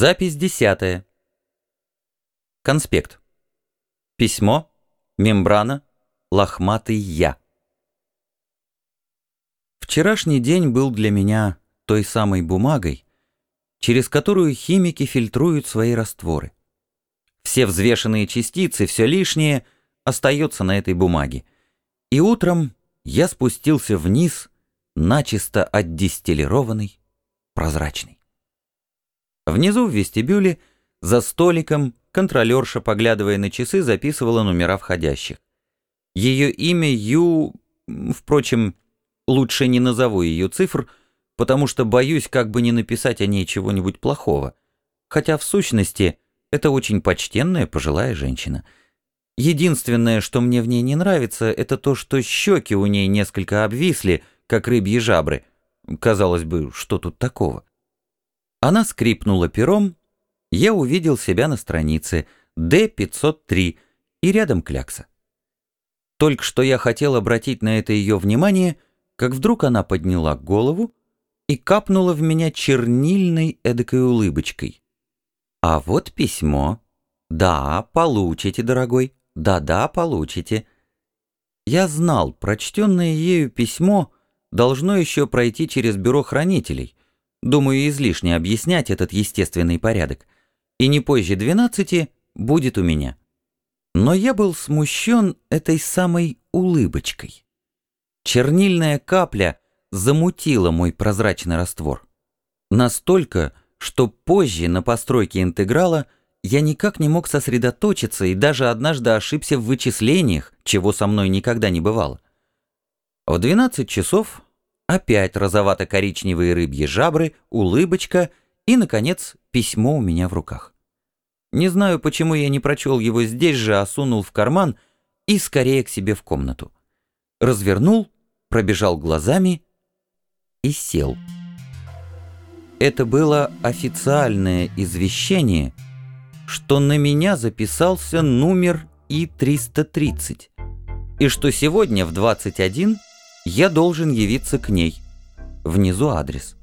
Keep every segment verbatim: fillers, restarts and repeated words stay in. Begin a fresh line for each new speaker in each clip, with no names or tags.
Запись десятая. Конспект. Письмо, мембрана, лохматый я. Вчерашний день был для меня той самой бумагой, через которую химики фильтруют свои растворы. Все взвешенные частицы, все лишнее остается на этой бумаге. И утром я спустился вниз, начисто отдистиллированный, прозрачный. Внизу в вестибюле, за столиком, контролерша, поглядывая на часы, записывала номера входящих. Ее имя Ю... Впрочем, лучше не назову ее цифр, потому что боюсь как бы не написать о ней чего-нибудь плохого. Хотя в сущности это очень почтенная пожилая женщина. Единственное, что мне в ней не нравится, это то, что щеки у ней несколько обвисли, как рыбьи жабры. Казалось бы, что тут такого? Она скрипнула пером, я увидел себя на странице Д пятьсот три и рядом клякса. Только что я хотел обратить на это ее внимание, как вдруг она подняла голову и капнула в меня чернильной эдакой улыбочкой. «А вот письмо. Да, получите, дорогой. Да-да, получите». Я знал, прочтенное ею письмо должно еще пройти через бюро хранителей. Думаю, излишне объяснять этот естественный порядок. И не позже двенадцати будет у меня. Но я был смущен этой самой улыбочкой. Чернильная капля замутила мой прозрачный раствор. Настолько, что позже на постройке интеграла я никак не мог сосредоточиться и даже однажды ошибся в вычислениях, чего со мной никогда не бывало. В двенадцать часов опять розовато-коричневые рыбьи жабры, улыбочка и, наконец, письмо у меня в руках. Не знаю, почему я не прочел его здесь же, а сунул в карман и скорее к себе в комнату. Развернул, пробежал глазами и сел. Это было официальное извещение, что на меня записался номер И триста тридцать, и что сегодня в двадцать один я должен явиться к ней. Внизу адрес.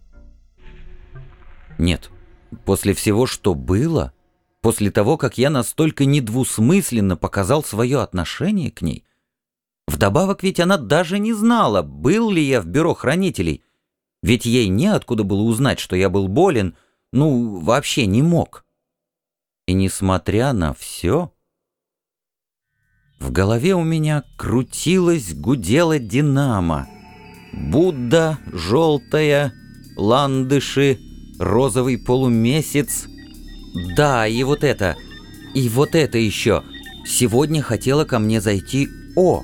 Нет, после всего, что было, после того, как я настолько недвусмысленно показал свое отношение к ней, вдобавок ведь она даже не знала, был ли я в бюро хранителей, ведь ей неоткуда было узнать, что я был болен, ну, вообще не мог. И несмотря на все, в голове у меня крутилась, гудела динамо. Будда, желтая, ландыши, розовый полумесяц. Да, и вот это, и вот это еще. Сегодня хотела ко мне зайти О.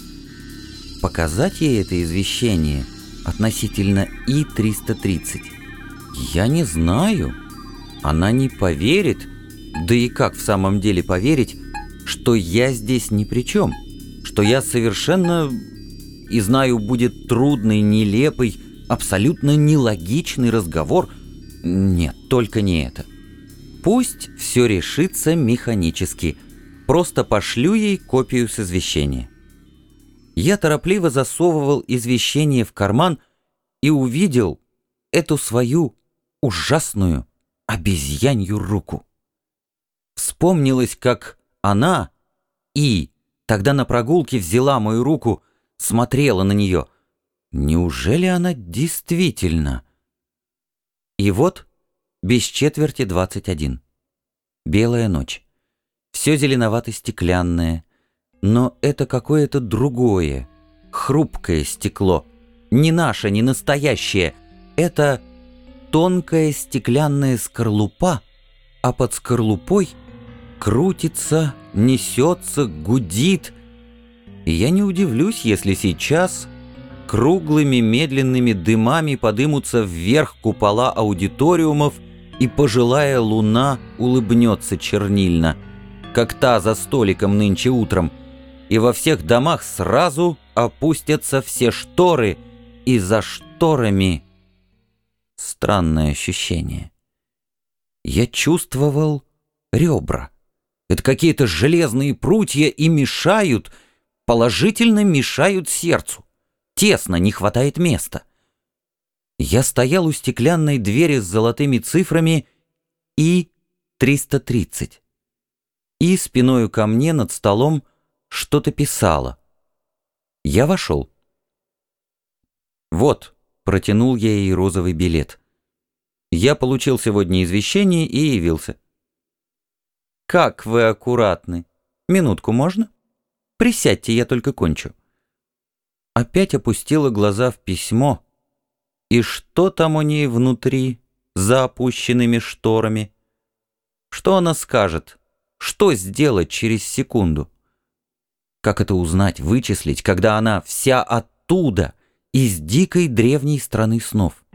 Показать ей это извещение относительно И триста тридцать. Я не знаю. Она не поверит, да и как в самом деле поверить, что я здесь ни при чем, что я совершенно, и знаю, будет трудный, нелепый, абсолютно нелогичный разговор. Нет, только не это. Пусть все решится механически. Просто пошлю ей копию с извещения. Я торопливо засовывал извещение в карман и увидел эту свою ужасную обезьянью руку. Вспомнилось, как она и тогда на прогулке взяла мою руку, смотрела на нее. Неужели она действительно? И вот без четверти двадцать один. Белая ночь. Все зеленовато-стеклянное, но это какое-то другое, хрупкое стекло. Не наше, не настоящее. Это тонкая стеклянная скорлупа, а под скорлупой крутится, несется, гудит. И я не удивлюсь, если сейчас круглыми медленными дымами подымутся вверх купола аудиториумов, и пожилая луна улыбнется чернильно, как та за столиком нынче утром, и во всех домах сразу опустятся все шторы, и за шторами странное ощущение. Я чувствовал ребра. Это какие-то железные прутья и мешают, положительно мешают сердцу. Тесно, не хватает места. Я стоял у стеклянной двери с золотыми цифрами И триста тридцать. И спиною ко мне над столом что-то писала. Я вошел. «Вот», — протянул я ей розовый билет. «Я получил сегодня извещение и явился». «Как вы аккуратны! Минутку можно? Присядьте, я только кончу». Опять опустила глаза в письмо. И что там у ней внутри, за опущенными шторами? Что она скажет? Что сделать через секунду? Как это узнать, вычислить, когда она вся оттуда, из дикой древней страны снов?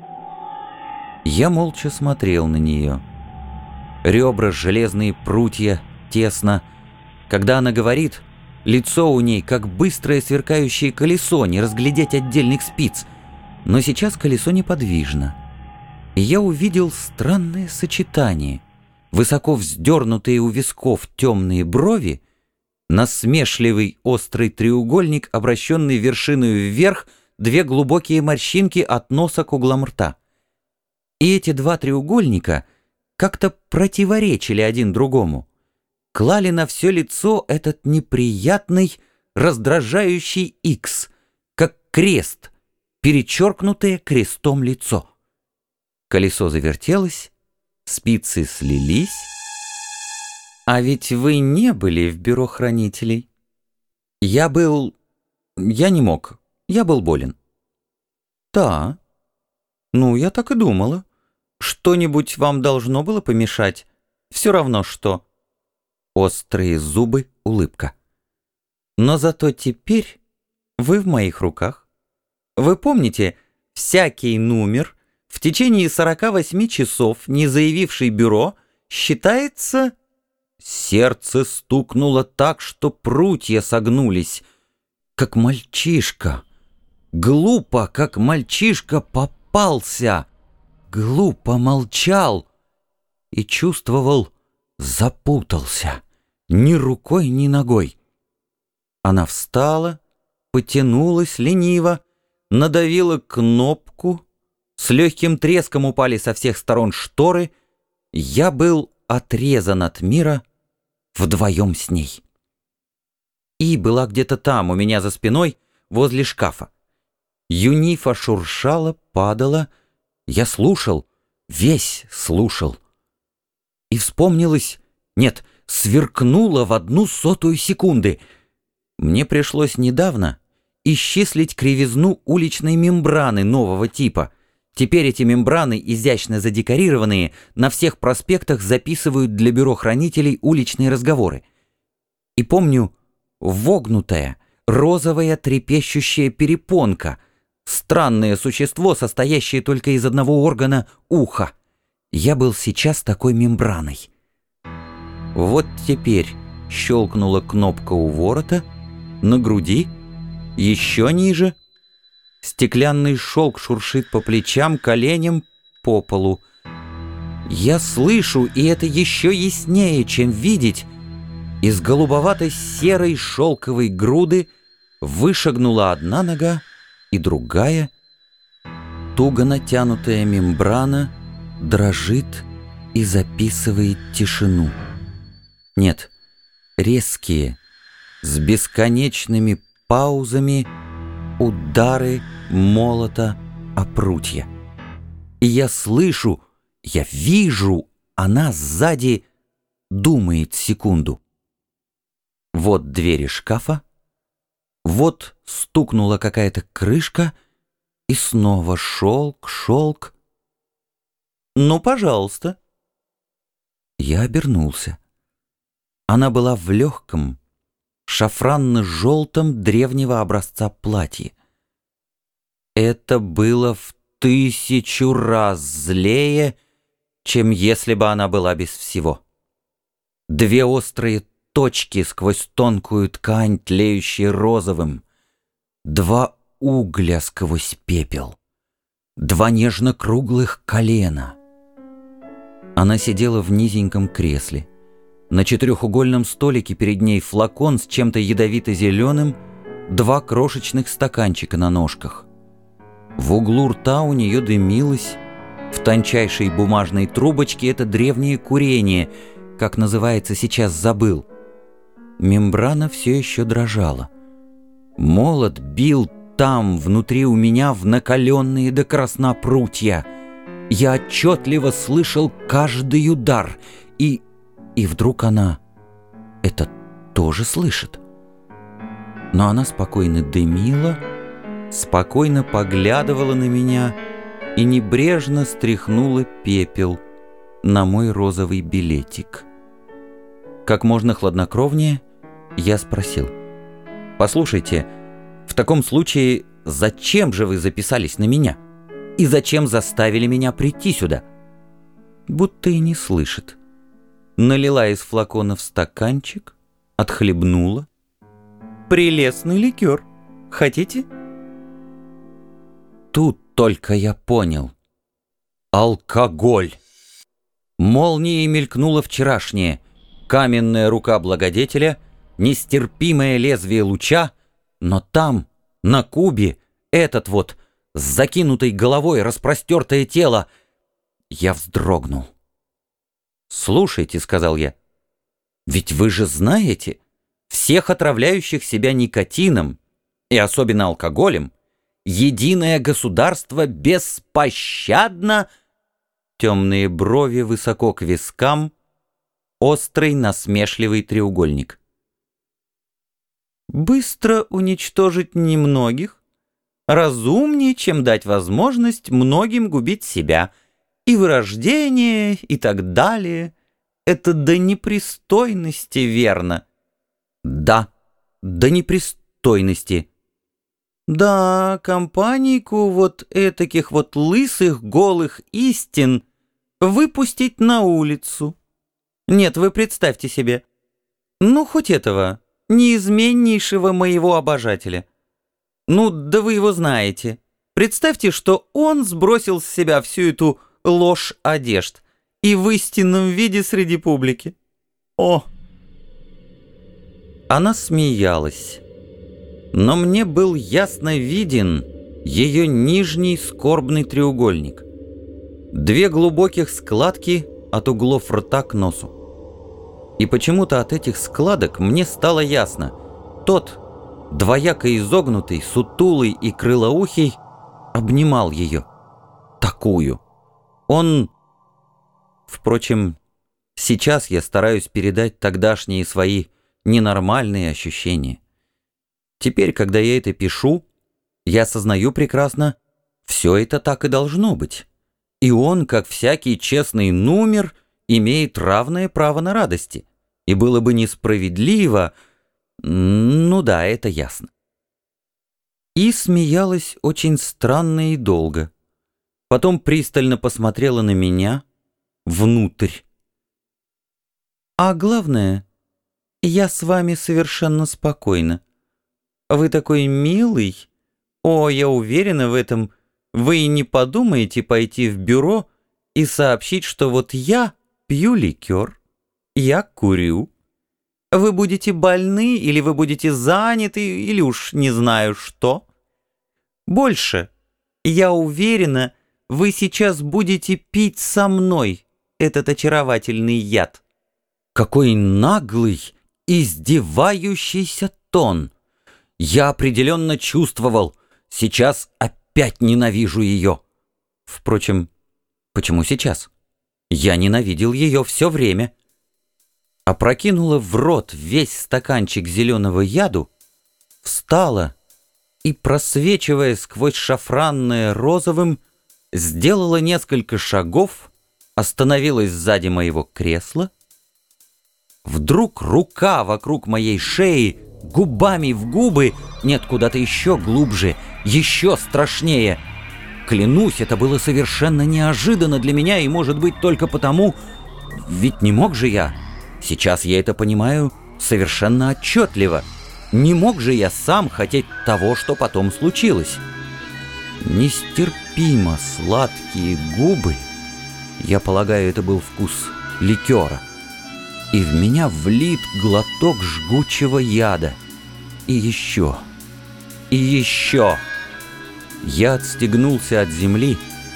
Я молча смотрел на нее. Ребра, железные прутья, тесно. Когда она говорит, лицо у ней, как быстрое сверкающее колесо, не разглядеть отдельных спиц. Но сейчас колесо неподвижно. И я увидел странное сочетание. Высоко вздернутые у висков темные брови, насмешливый острый треугольник, обращенный вершиной вверх, две глубокие морщинки от носа к углам рта. И эти два треугольника как-то противоречили один другому, клали на все лицо этот неприятный, раздражающий икс, как крест, перечеркнутое крестом лицо. Колесо завертелось, спицы слились. «А ведь вы не были в бюро хранителей?» «Я был... я не мог. Я был болен». «Да. Ну, я так и думала. Что-нибудь вам должно было помешать? Все равно что». Острые зубы, улыбка. «Но зато теперь вы в моих руках. Вы помните, всякий номер, в течение сорока восьми часов, не заявивший бюро, считается...» Сердце стукнуло так, что прутья согнулись. Как мальчишка. Глупо, как мальчишка попался. Глупо молчал. И чувствовал, запутался. Ни рукой, ни ногой. Она встала, потянулась лениво, надавила кнопку. С легким треском упали со всех сторон шторы. Я был отрезан от мира вдвоем с ней. И была где-то там, у меня за спиной, возле шкафа. Юнифа шуршала, падала. Я слушал, весь слушал. И вспомнилось, нет, сверкнуло в одну сотую секунды. Мне пришлось недавно исчислить кривизну уличной мембраны нового типа. Теперь эти мембраны, изящно задекорированные, на всех проспектах записывают для бюро хранителей уличные разговоры. И помню, вогнутая, розовая трепещущая перепонка, странное существо, состоящее только из одного органа уха. Я был сейчас такой мембраной. Вот теперь щелкнула кнопка у ворота, на груди, еще ниже. Стеклянный шелк шуршит по плечам, коленям, по полу. Я слышу, и это еще яснее, чем видеть. Из голубовато-серой шелковой груды вышагнула одна нога и другая. Туго натянутая мембрана дрожит и записывает тишину. Нет, резкие, с бесконечными паузами удары молота о прутья. И я слышу, я вижу, она сзади думает секунду. Вот двери шкафа, вот стукнула какая-то крышка, и снова шелк, шелк. «Ну, пожалуйста». Я обернулся. Она была в легком, шафранно-желтом древнего образца платье. Это было в тысячу раз злее, чем если бы она была без всего. Две острые точки сквозь тонкую ткань, тлеющие розовым, два угля сквозь пепел, два нежно-круглых колена. Она сидела в низеньком кресле. На четырехугольном столике перед ней флакон с чем-то ядовито-зеленым, два крошечных стаканчика на ножках. В углу рта у нее дымилась В тончайшей бумажной трубочке это древнее курение, как называется сейчас, забыл. Мембрана все еще дрожала. Молот бил там, внутри у меня, в накаленные до красна прутья. Я отчетливо слышал каждый удар, и... и вдруг она это тоже слышит. Но она спокойно дымила, спокойно поглядывала на меня и небрежно стряхнула пепел на мой розовый билетик. Как можно хладнокровнее я спросил: «Послушайте, в таком случае зачем же вы записались на меня? И зачем заставили меня прийти сюда?» Будто и не слышит. Налила из флакона в стаканчик, отхлебнула. «Прелестный ликер. Хотите?» Тут только я понял. Алкоголь. Молнией мелькнуло вчерашнее. Каменная рука благодетеля, нестерпимое лезвие луча, но там, на кубе, этот вот, с закинутой головой, распростертое тело. Я вздрогнул. «Слушайте», — сказал я, — «ведь вы же знаете, всех отравляющих себя никотином, и особенно алкоголем, единое государство беспощадно...» Темные брови высоко к вискам, острый насмешливый треугольник. «Быстро уничтожить немногих, разумнее, чем дать возможность многим губить себя, и вырождение, и так далее. Это до непристойности верно». «Да, до непристойности». «Да, компанийку вот этаких вот лысых голых истин выпустить на улицу. Нет, вы представьте себе, ну хоть этого неизменнейшего моего обожателя. Ну, да вы его знаете. Представьте, что он сбросил с себя всю эту ложь одежд и в истинном виде среди публики. О!» Она смеялась, но мне был ясно виден ее нижний скорбный треугольник. Две глубоких складки от углов рта к носу. И почему-то от этих складок мне стало ясно: тот, двояко изогнутый, сутулый и крылоухий, обнимал ее. Такую. Он... Впрочем, сейчас я стараюсь передать тогдашние свои ненормальные ощущения. Теперь, когда я это пишу, я осознаю прекрасно, все это так и должно быть. И он, как всякий честный нумер, имеет равное право на радости. И было бы несправедливо... Ну да, это ясно. И смеялась очень странно и долго. Потом пристально посмотрела на меня, внутрь. «А главное, я с вами совершенно спокойна. Вы такой милый. О, я уверена в этом. Вы и не подумаете пойти в бюро и сообщить, что вот я пью ликер, я курю. Вы будете больны, или вы будете заняты, или уж не знаю что. Больше, я уверена, вы сейчас будете пить со мной этот очаровательный яд». Какой наглый, издевающийся тон! Я определенно чувствовал, сейчас опять ненавижу ее. Впрочем, почему сейчас? Я ненавидел ее все время. Опрокинула в рот весь стаканчик зеленого яду, встала и, просвечивая сквозь шафранное розовым, сделала несколько шагов, остановилась сзади моего кресла. Вдруг рука вокруг моей шеи, губами в губы, нет, куда-то еще глубже, еще страшнее. Клянусь, это было совершенно неожиданно для меня, и, может быть, только потому, ведь не мог же я, сейчас я это понимаю совершенно отчетливо, не мог же я сам хотеть того, что потом случилось. Нестерпимо сладкие губы, я полагаю, это был вкус ликера, и в меня влит глоток жгучего яда. И еще, и еще. Я отстегнулся от земли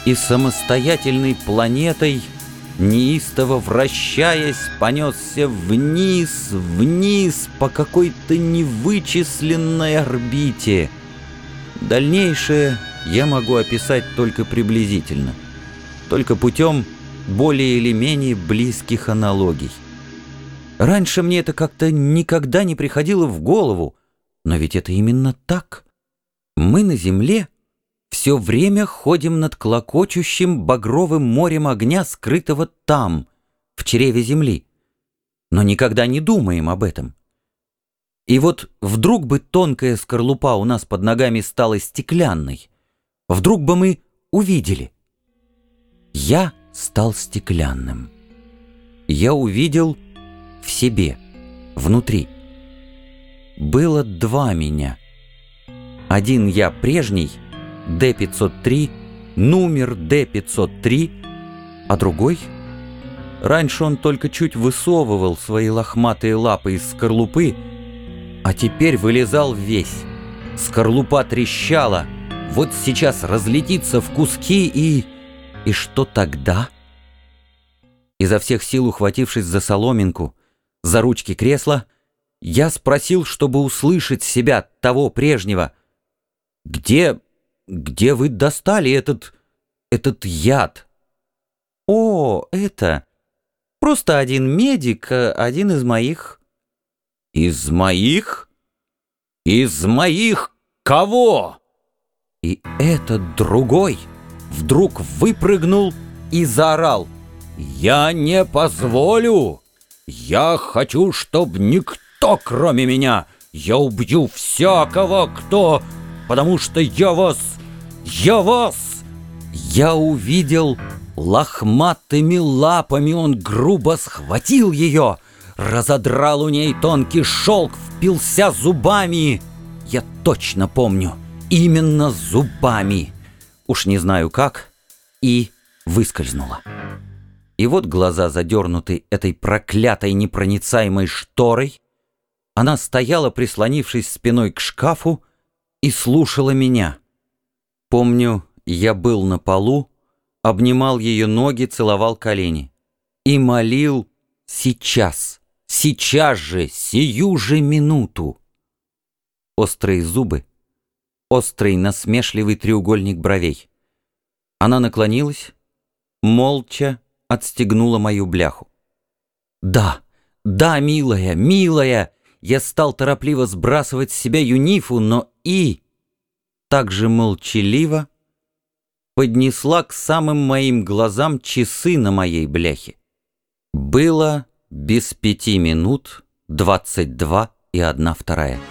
и самостоятельной планетой, неистово вращаясь, понесся вниз, вниз по какой-то невычисленной орбите. Дальнейшее я могу описать только приблизительно, только путем более или менее близких аналогий. Раньше мне это как-то никогда не приходило в голову, но ведь это именно так. Мы на Земле все время ходим над клокочущим багровым морем огня, скрытого там, в чреве Земли, но никогда не думаем об этом. И вот вдруг бы тонкая скорлупа у нас под ногами стала стеклянной, вдруг бы мы увидели. Я стал стеклянным. Я увидел в себе, внутри. Было два меня. Один я прежний, Д пятьсот три, номер Д пятьсот три, а другой... Раньше он только чуть высовывал свои лохматые лапы из скорлупы, а теперь вылезал весь. Скорлупа трещала, вот сейчас разлетится в куски и... И что тогда? Изо всех сил ухватившись за соломинку, за ручки кресла, я спросил, чтобы услышать себя, того прежнего. «Где... где вы достали этот... этот яд?» «О, это... просто один медик, один из моих». «Из моих? Из моих кого?» И этот другой вдруг выпрыгнул и заорал: «Я не позволю! Я хочу, чтоб никто, кроме меня! Я убью всякого, кто... потому что я вас... я вас...» Я увидел, лохматыми лапами он грубо схватил ее, разодрал у ней тонкий шелк, впился зубами. Я точно помню, именно зубами. Уж не знаю как, и выскользнула. И вот глаза задернуты этой проклятой непроницаемой шторой. Она стояла, прислонившись спиной к шкафу, и слушала меня. Помню, я был на полу, обнимал ее ноги, целовал колени и молил: сейчас, сейчас же, сию же минуту. Острые зубы, острый насмешливый треугольник бровей. Она наклонилась, молча отстегнула мою бляху. «Да, да, милая, милая!» Я стал торопливо сбрасывать с себя юнифу, но и так же молчаливо поднесла к самым моим глазам часы на моей бляхе. Было без пяти минут двадцать два и одна вторая.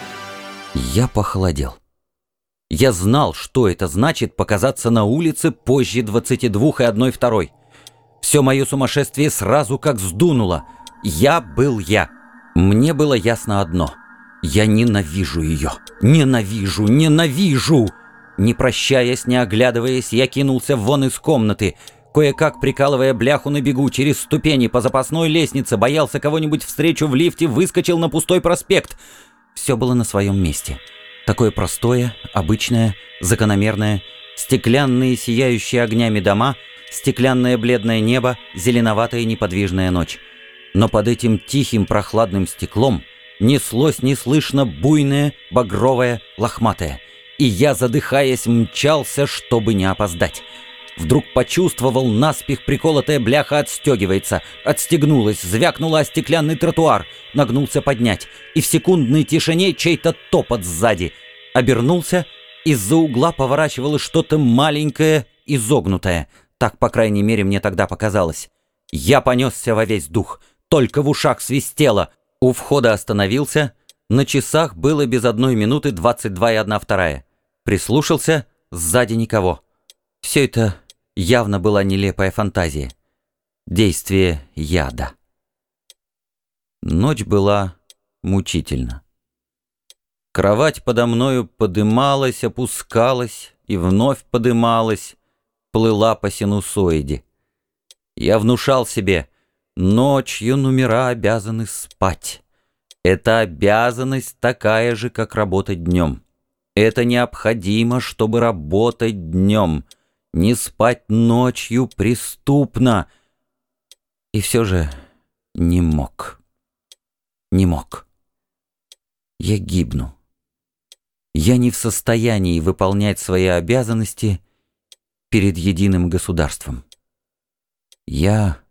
Я похолодел. Я знал, что это значит показаться на улице позже двадцати двух и одной второй. Все мое сумасшествие сразу как сдунуло. Я был я. Мне было ясно одно. Я ненавижу ее. Ненавижу, ненавижу! Не прощаясь, не оглядываясь, я кинулся вон из комнаты. Кое-как, прикалывая бляху на бегу через ступени по запасной лестнице, боялся кого-нибудь встречу в лифте, выскочил на пустой проспект. Все было на своем месте. Такое простое, обычное, закономерное. Стеклянные, сияющие огнями дома, стеклянное бледное небо, зеленоватая неподвижная ночь. Но под этим тихим прохладным стеклом неслось неслышно буйное, багровое, лохматое. И я, задыхаясь, мчался, чтобы не опоздать. Вдруг почувствовал, наспех приколотая бляха отстегивается, отстегнулась, звякнула о стеклянный тротуар, нагнулся поднять, и в секундной тишине чей-то топот сзади. Обернулся, из-за угла поворачивало что-то маленькое, изогнутое. Так, по крайней мере, мне тогда показалось. Я понесся во весь дух, только в ушах свистело. У входа остановился, на часах было без одной минуты двадцать два и одна вторая. Прислушался, сзади никого. Все это явно была нелепая фантазия. Действие яда. Ночь была мучительна. Кровать подо мною подымалась, опускалась и вновь подымалась, плыла по синусоиде. Я внушал себе: ночью номера обязаны спать. Это обязанность такая же, как работать днем. Это необходимо, чтобы работать днем. Не спать ночью преступно. И все же не мог. Не мог. Я гибну. Я не в состоянии выполнять свои обязанности перед единым государством. Я